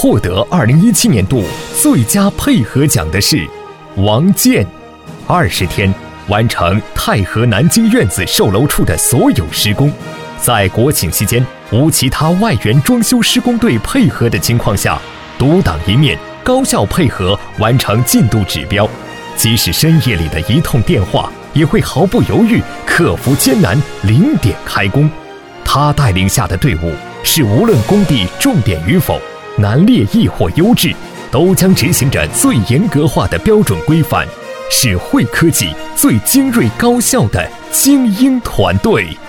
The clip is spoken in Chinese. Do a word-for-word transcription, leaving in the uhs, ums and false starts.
获得二零一七年度最佳配合奖的是王健，二十天完成太和南京院子售楼处的所有施工，在国庆期间无其他外援装修施工队配合的情况下，独当一面，高效配合完成进度指标，即使深夜里的一通电话，也会毫不犹豫克服艰难，零点开工。他带领下的队伍是无论工地重点与否，难劣亦或优质，都将执行着最严格化的标准规范，是汇科技最精锐高效的精英团队。